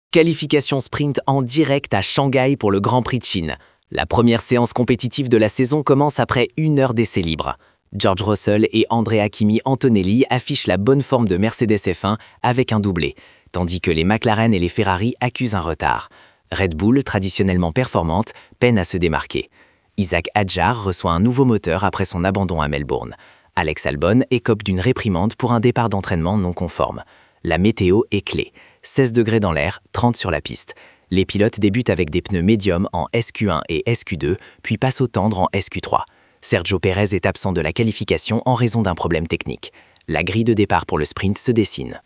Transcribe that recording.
Qualification sprint en direct à Shanghai pour le Grand Prix de Chine. La première séance compétitive de la saison commence après 1 heure d'essai libre. George Russell et Andrea Kimi Antonelli affichent la bonne forme de Mercedes F1 avec un doublé, tandis que les McLaren et les Ferrari accusent un retard. Red Bull, traditionnellement performante, peine à se démarquer. Isaac Hadjar reçoit un nouveau moteur après son abandon à Melbourne. Alex Albon écope d'une réprimande pour un départ d'entraînement non conforme. La météo est clé. 16 degrés dans l'air, 30 sur la piste. Les pilotes débutent avec des pneus médiums en SQ1 et SQ2, puis passent au tendre en SQ3. Sergio Pérez est absent de la qualification en raison d'un problème technique. La grille de départ pour le sprint se dessine.